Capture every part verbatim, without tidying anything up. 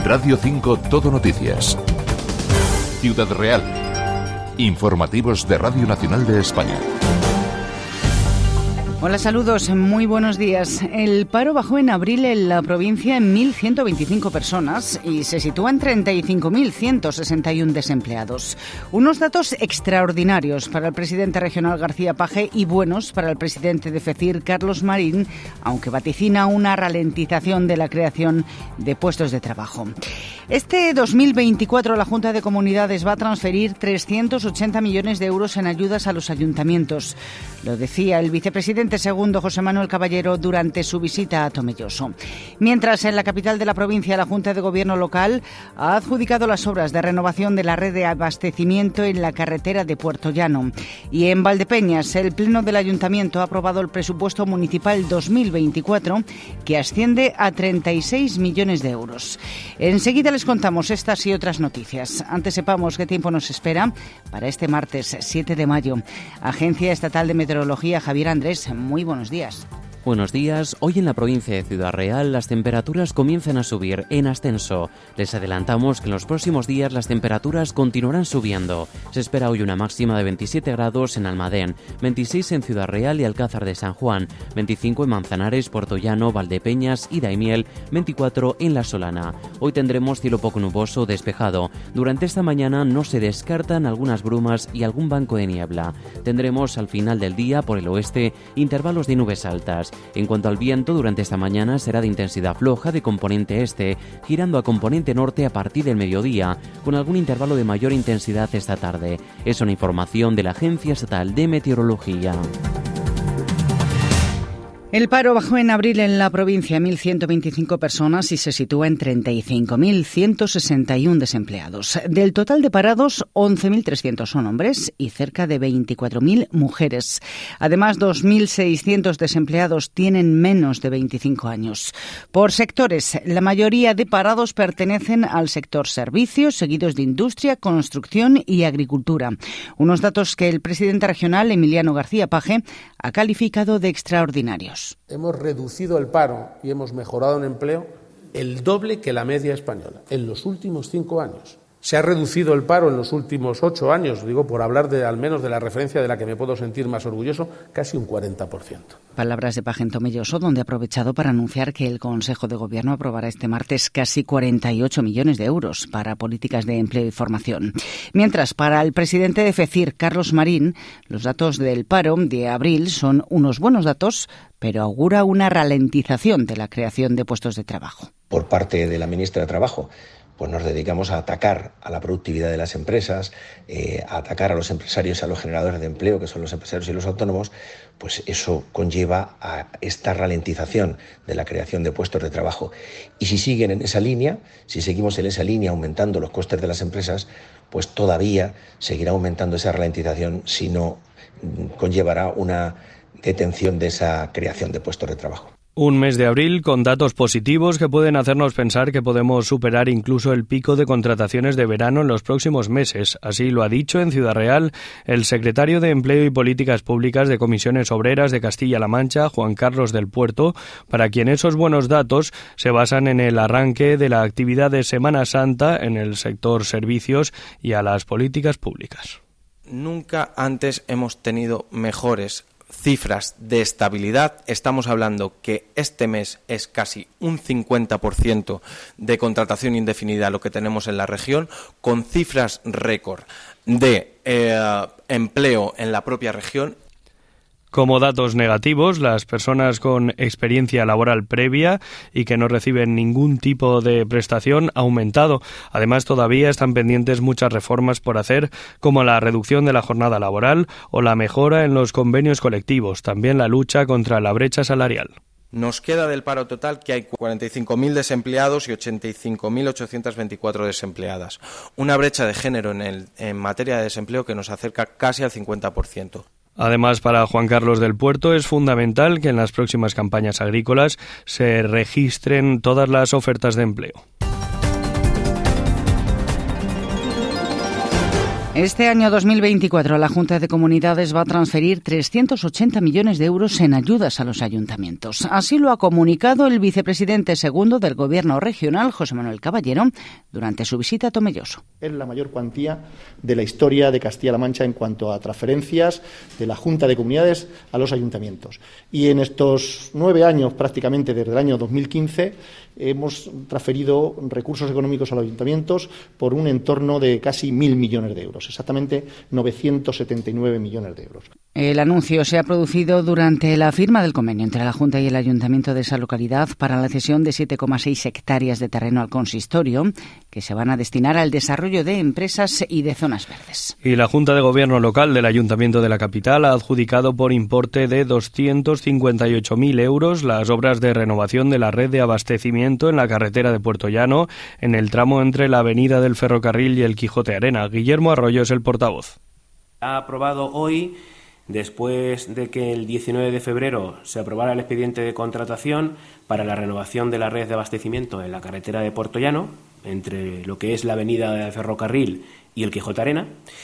Radio cinco Todo Noticias. Ciudad Real. Informativos de Radio Nacional de España. Hola, saludos, muy buenos días. El paro bajó en abril en la provincia en mil ciento veinticinco personas y se sitúa en treinta y cinco mil ciento sesenta y uno desempleados. Unos datos extraordinarios para el presidente regional García Paje y buenos para el presidente de FECIR, Carlos Marín, aunque vaticina una ralentización de la creación de puestos de trabajo. Este dos mil veinticuatro la Junta de Comunidades va a transferir trescientos ochenta millones de euros en ayudas a los ayuntamientos. Lo decía el vicepresidente segundo José Manuel Caballero durante su visita a Tomelloso. Mientras, en la capital de la provincia, la Junta de Gobierno local ha adjudicado las obras de renovación de la red de abastecimiento en la carretera de Puerto Llano. Y en Valdepeñas, el Pleno del Ayuntamiento ha aprobado el presupuesto municipal dos mil veinticuatro, que asciende a treinta y seis millones de euros. Enseguida les contamos estas y otras noticias. Antes sepamos qué tiempo nos espera para este martes siete de mayo. Agencia Estatal de Meteorología, Javier Andrés, muy buenos días. Buenos días. Hoy en la provincia de Ciudad Real las temperaturas comienzan a subir en ascenso. Les adelantamos que en los próximos días las temperaturas continuarán subiendo. Se espera hoy una máxima de veintisiete grados en Almadén, veintiséis en Ciudad Real y Alcázar de San Juan, veinticinco en Manzanares, Puerto Llano, Valdepeñas y Daimiel, veinticuatro en La Solana. Hoy tendremos cielo poco nuboso despejado. Durante esta mañana no se descartan algunas brumas y algún banco de niebla. Tendremos al final del día por el oeste intervalos de nubes altas. En cuanto al viento, durante esta mañana será de intensidad floja de componente este, girando a componente norte a partir del mediodía, con algún intervalo de mayor intensidad esta tarde. Es una información de la Agencia Estatal de Meteorología. El paro bajó en abril en la provincia mil ciento veinticinco personas y se sitúa en treinta y cinco mil ciento sesenta y uno desempleados. Del total de parados, once mil trescientos son hombres y cerca de veinticuatro mil mujeres. Además, dos mil seiscientos desempleados tienen menos de veinticinco años. Por sectores, la mayoría de parados pertenecen al sector servicios, seguidos de industria, construcción y agricultura. Unos datos que el presidente regional, Emiliano García Paje, ha calificado de extraordinarios. Hemos reducido el paro y hemos mejorado en empleo el doble que la media española en los últimos cinco años. Se ha reducido el paro en los últimos ocho años, digo, por hablar de al menos de la referencia de la que me puedo sentir más orgulloso, casi un cuarenta por ciento. Palabras de Paje en Tomelloso, donde ha aprovechado para anunciar que el Consejo de Gobierno aprobará este martes casi cuarenta y ocho millones de euros para políticas de empleo y formación. Mientras, para el presidente de FECIR, Carlos Marín, los datos del paro de abril son unos buenos datos, pero augura una ralentización de la creación de puestos de trabajo. Por parte de la ministra de Trabajo, pues nos dedicamos a atacar a la productividad de las empresas, eh, a atacar a los empresarios y a los generadores de empleo, que son los empresarios y los autónomos, pues eso conlleva a esta ralentización de la creación de puestos de trabajo. Y si siguen en esa línea, si seguimos en esa línea aumentando los costes de las empresas, pues todavía seguirá aumentando esa ralentización, si no conllevará una detención de esa creación de puestos de trabajo. Un mes de abril con datos positivos que pueden hacernos pensar que podemos superar incluso el pico de contrataciones de verano en los próximos meses. Así lo ha dicho en Ciudad Real el secretario de Empleo y Políticas Públicas de Comisiones Obreras de Castilla-La Mancha, Juan Carlos del Puerto, para quien esos buenos datos se basan en el arranque de la actividad de Semana Santa en el sector servicios y a las políticas públicas. Nunca antes hemos tenido mejores cifras de estabilidad. Estamos hablando que este mes es casi un cincuenta por ciento de contratación indefinida lo que tenemos en la región, con cifras récord de eh, empleo en la propia región. Como datos negativos, las personas con experiencia laboral previa y que no reciben ningún tipo de prestación ha aumentado. Además, todavía están pendientes muchas reformas por hacer, como la reducción de la jornada laboral o la mejora en los convenios colectivos, también la lucha contra la brecha salarial. Nos queda del paro total que hay cuarenta y cinco mil desempleados y ochenta y cinco mil ochocientas veinticuatro desempleadas. Una brecha de género en, el, en materia de desempleo que nos acerca casi al cincuenta por ciento. Además, para Juan Carlos del Puerto es fundamental que en las próximas campañas agrícolas se registren todas las ofertas de empleo. Este año dos mil veinticuatro la Junta de Comunidades va a transferir trescientos ochenta millones de euros en ayudas a los ayuntamientos. Así lo ha comunicado el vicepresidente segundo del Gobierno regional, José Manuel Caballero, durante su visita a Tomelloso. Es la mayor cuantía de la historia de Castilla-La Mancha en cuanto a transferencias de la Junta de Comunidades a los ayuntamientos. Y en estos nueve años, prácticamente desde el año dos mil quince, hemos transferido recursos económicos a los ayuntamientos por un entorno de casi mil millones de euros, exactamente novecientos setenta y nueve millones de euros. El anuncio se ha producido durante la firma del convenio entre la Junta y el Ayuntamiento de esa localidad para la cesión de siete coma seis hectáreas de terreno al consistorio, que se van a destinar al desarrollo de empresas y de zonas verdes. Y la Junta de Gobierno local del Ayuntamiento de la capital ha adjudicado por importe de doscientos cincuenta y ocho mil euros las obras de renovación de la red de abastecimiento en la carretera de Puerto Llano, en el tramo entre la Avenida del Ferrocarril y el Quijote Arena. Guillermo Arroyo es el portavoz. Ha aprobado hoy, después de que el diecinueve de febrero se aprobara el expediente de contratación para la renovación de la red de abastecimiento en la carretera de Puerto Llano, entre lo que es la avenida del Ferrocarril y el Quijote Arena,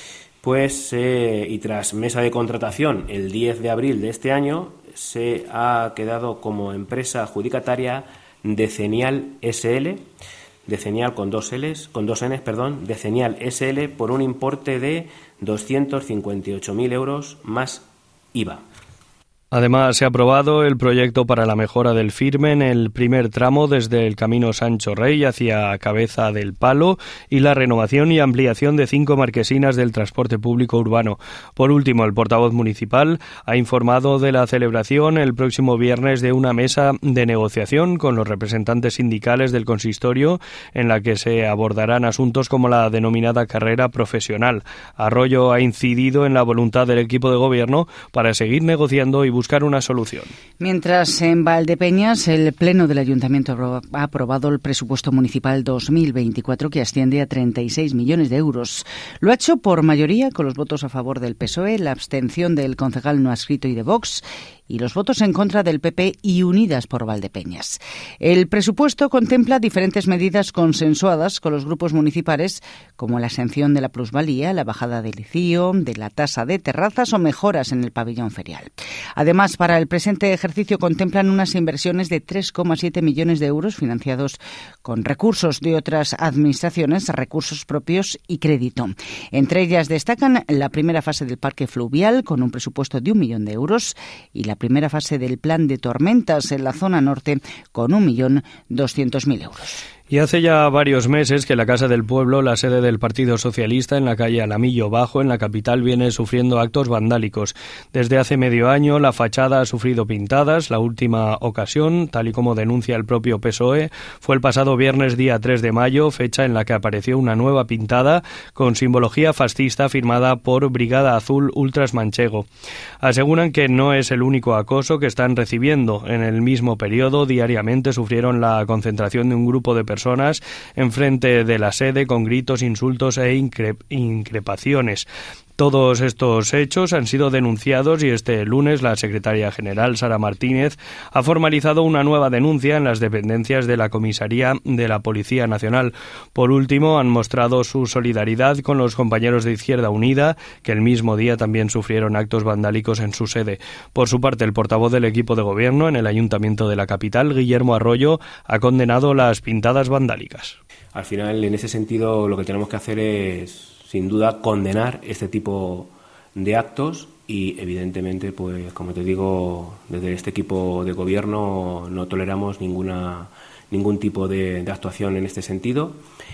pues eh, y tras mesa de contratación el diez de abril de este año, se ha quedado como empresa adjudicataria Decenial S L, Decenial con dos L's, con dos N's, perdón, Decenial S L por un importe de doscientos cincuenta y ocho mil euros más I V A. Además, se ha aprobado el proyecto para la mejora del firme en el primer tramo desde el Camino Sancho Rey hacia Cabeza del Palo y la renovación y ampliación de cinco marquesinas del transporte público urbano. Por último, el portavoz municipal ha informado de la celebración el próximo viernes de una mesa de negociación con los representantes sindicales del consistorio en la que se abordarán asuntos como la denominada carrera profesional. Arroyo ha incidido en la voluntad del equipo de gobierno para seguir negociando y buscar buscar una solución. Mientras, en Valdepeñas, el Pleno del Ayuntamiento ha aprobado el presupuesto municipal dos mil veinticuatro, que asciende a treinta y seis millones de euros. Lo ha hecho por mayoría, con los votos a favor del P S O E, la abstención del concejal no adscrito y de Vox, y los votos en contra del P P y Unidas por Valdepeñas. El presupuesto contempla diferentes medidas consensuadas con los grupos municipales, como la exención de la plusvalía, la bajada del I C I O, de la tasa de terrazas o mejoras en el pabellón ferial. Además, para el presente ejercicio contemplan unas inversiones de tres coma siete millones de euros financiados con recursos de otras administraciones, recursos propios y crédito. Entre ellas destacan la primera fase del parque fluvial, con un presupuesto de un millón de euros, y la primera fase del plan de tormentas en la zona norte, con un millón doscientos mil euros. Y hace ya varios meses que la Casa del Pueblo, la sede del Partido Socialista en la calle Alamillo Bajo, en la capital, viene sufriendo actos vandálicos. Desde hace medio año la fachada ha sufrido pintadas. La última ocasión, tal y como denuncia el propio P S O E, fue el pasado viernes día tres de mayo, fecha en la que apareció una nueva pintada con simbología fascista firmada por Brigada Azul Ultras Manchego. Aseguran que no es el único acoso que están recibiendo. En el mismo periodo, diariamente sufrieron la concentración de un grupo de personas personas enfrente de la sede con gritos, insultos e incre- increpaciones. Todos estos hechos han sido denunciados y este lunes la secretaria general, Sara Martínez, ha formalizado una nueva denuncia en las dependencias de la Comisaría de la Policía Nacional. Por último, han mostrado su solidaridad con los compañeros de Izquierda Unida, que el mismo día también sufrieron actos vandálicos en su sede. Por su parte, el portavoz del equipo de gobierno en el Ayuntamiento de la capital, Guillermo Arroyo, ha condenado las pintadas vandálicas. Al final, en ese sentido, lo que tenemos que hacer es, sin duda, condenar este tipo de actos y, evidentemente, pues como te digo, desde este equipo de gobierno no toleramos ninguna ningún tipo de, de actuación en este sentido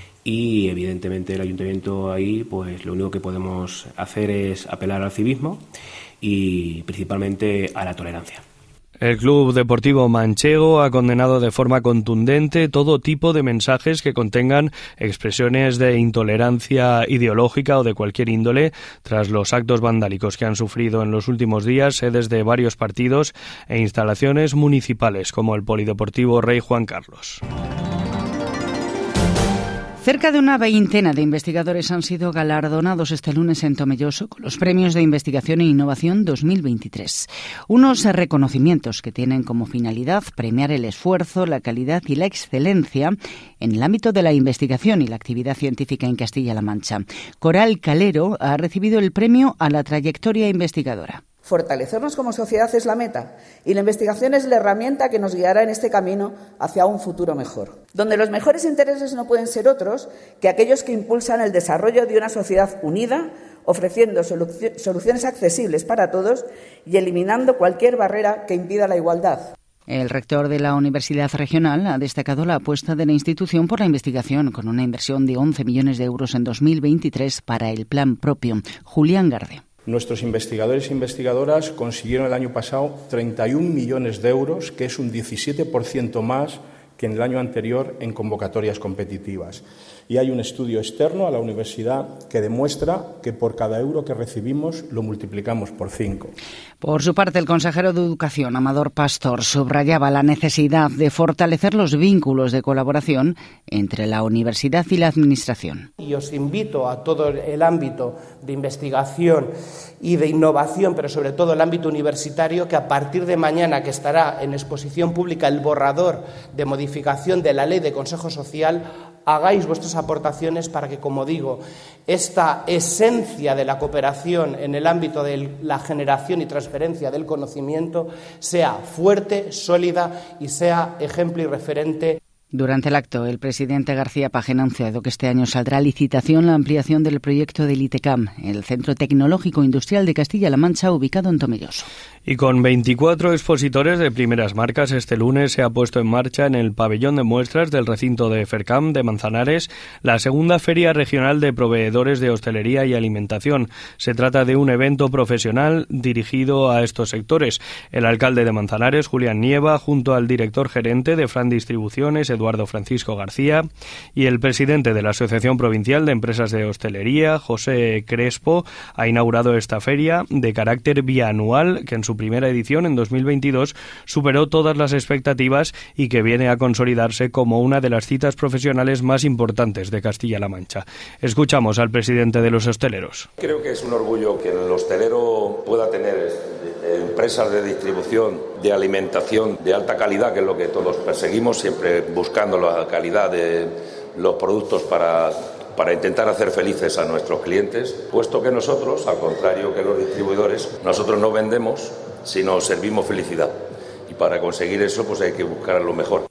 y, evidentemente, el ayuntamiento ahí, pues lo único que podemos hacer es apelar al civismo y, principalmente, a la tolerancia. El Club Deportivo Manchego ha condenado de forma contundente todo tipo de mensajes que contengan expresiones de intolerancia ideológica o de cualquier índole tras los actos vandálicos que han sufrido en los últimos días sedes de varios partidos e instalaciones municipales como el Polideportivo Rey Juan Carlos. Cerca de una veintena de investigadores han sido galardonados este lunes en Tomelloso con los Premios de Investigación e Innovación dos mil veintitrés. Unos reconocimientos que tienen como finalidad premiar el esfuerzo, la calidad y la excelencia en el ámbito de la investigación y la actividad científica en Castilla-La Mancha. Coral Calero ha recibido el premio a la trayectoria investigadora. Fortalecernos como sociedad es la meta y la investigación es la herramienta que nos guiará en este camino hacia un futuro mejor, donde los mejores intereses no pueden ser otros que aquellos que impulsan el desarrollo de una sociedad unida, ofreciendo solu- soluciones accesibles para todos y eliminando cualquier barrera que impida la igualdad. El rector de la Universidad Regional ha destacado la apuesta de la institución por la investigación, con una inversión de once millones de euros en dos mil veintitrés para el plan propio. Julián Garde. Nuestros investigadores e investigadoras consiguieron el año pasado treinta y un millones de euros, que es un diecisiete por ciento más que en el año anterior en convocatorias competitivas. Y hay un estudio externo a la universidad que demuestra que por cada euro que recibimos lo multiplicamos por cinco. Por su parte, el consejero de Educación, Amador Pastor, subrayaba la necesidad de fortalecer los vínculos de colaboración entre la universidad y la administración. Y os invito a todo el ámbito de investigación y de innovación, pero sobre todo el ámbito universitario, que a partir de mañana, que estará en exposición pública el borrador de modificación de la Ley de Consejo Social, hagáis vuestras aportaciones para que, como digo, esta esencia de la cooperación en el ámbito de la generación y transferencia del conocimiento sea fuerte, sólida y sea ejemplo y referente. Durante el acto, el presidente García Paje ha anunciado que este año saldrá a licitación la ampliación del proyecto del ITECAM, el Centro Tecnológico Industrial de Castilla-La Mancha, ubicado en Tomelloso. Y con veinticuatro expositores de primeras marcas, este lunes se ha puesto en marcha en el pabellón de muestras del recinto de Fercam de Manzanares la segunda Feria Regional de Proveedores de Hostelería y Alimentación. Se trata de un evento profesional dirigido a estos sectores. El alcalde de Manzanares, Julián Nieva, junto al director gerente de Fran Distribuciones, Eduardo Francisco García, y el presidente de la Asociación Provincial de Empresas de Hostelería, José Crespo, ha inaugurado esta feria de carácter bianual que en su primera edición, en dos mil veintidós, superó todas las expectativas y que viene a consolidarse como una de las citas profesionales más importantes de Castilla-La Mancha. Escuchamos al presidente de los hosteleros. Creo que es un orgullo que el hostelero pueda tener empresas de distribución, de alimentación de alta calidad, que es lo que todos perseguimos, siempre buscando la calidad de los productos para, para intentar hacer felices a nuestros clientes, puesto que nosotros, al contrario que los distribuidores, nosotros no vendemos, sino servimos felicidad. Y para conseguir eso, pues hay que buscar lo mejor.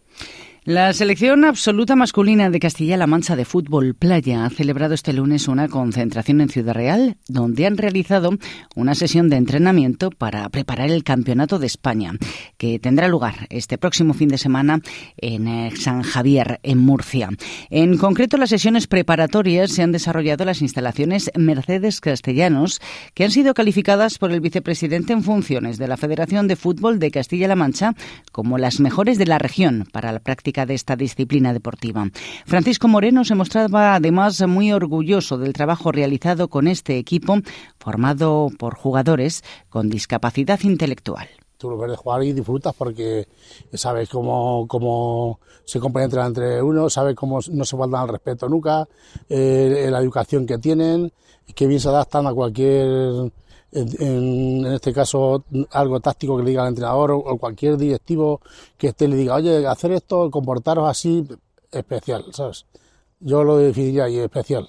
La selección absoluta masculina de Castilla-La Mancha de fútbol playa ha celebrado este lunes una concentración en Ciudad Real, donde han realizado una sesión de entrenamiento para preparar el Campeonato de España, que tendrá lugar este próximo fin de semana en San Javier, en Murcia. En concreto, las sesiones preparatorias se han desarrollado en las instalaciones Mercedes Castellanos, que han sido calificadas por el vicepresidente en funciones de la Federación de Fútbol de Castilla-La Mancha como las mejores de la región para la práctica de esta disciplina deportiva. Francisco Moreno se mostraba además muy orgulloso del trabajo realizado con este equipo formado por jugadores con discapacidad intelectual. Tú lo ves de jugar y disfrutas porque sabes cómo, cómo se compenetran entre uno, sabes cómo no se faltan al respeto nunca, eh, la educación que tienen, que bien se adaptan a cualquier... En, en este caso, algo táctico que le diga al entrenador o, o cualquier directivo que esté le diga, oye, hacer esto, comportaros así, especial, ¿sabes? Yo lo definiría ahí, especial.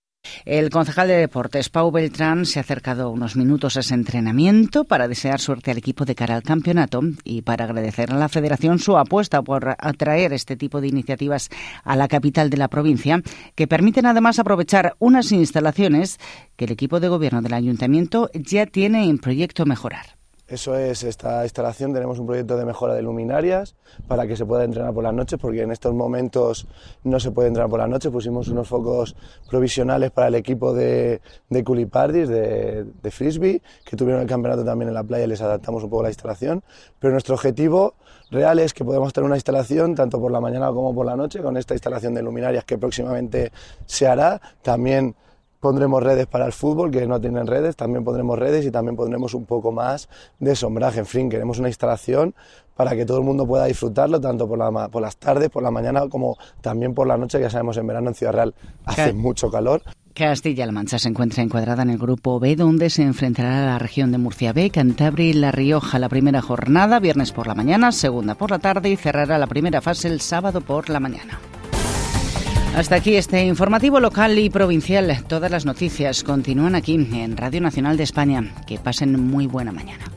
El concejal de Deportes, Pau Beltrán, se ha acercado unos minutos a ese entrenamiento para desear suerte al equipo de cara al campeonato y para agradecer a la Federación su apuesta por atraer este tipo de iniciativas a la capital de la provincia, que permiten además aprovechar unas instalaciones que el equipo de gobierno del Ayuntamiento ya tiene en proyecto mejorar. Eso es, esta instalación, tenemos un proyecto de mejora de luminarias para que se pueda entrenar por las noches, porque en estos momentos no se puede entrenar por las noches. Pusimos unos focos provisionales para el equipo de, de culipardis, de, de frisbee, que tuvieron el campeonato también en la playa y les adaptamos un poco la instalación. Pero nuestro objetivo real es que podamos tener una instalación tanto por la mañana como por la noche, con esta instalación de luminarias que próximamente se hará. También pondremos redes para el fútbol, que no tienen redes, también pondremos redes y también pondremos un poco más de sombraje. En fin, queremos una instalación para que todo el mundo pueda disfrutarlo, tanto por, la, por las tardes, por la mañana, como también por la noche, que ya sabemos en verano en Ciudad Real hace mucho calor. Castilla-La Mancha se encuentra encuadrada en el grupo B, donde se enfrentará a la región de Murcia B, Cantabria y La Rioja. La primera jornada, viernes por la mañana, segunda por la tarde y cerrará la primera fase el sábado por la mañana. Hasta aquí este informativo local y provincial. Todas las noticias continúan aquí en Radio Nacional de España. Que pasen muy buena mañana.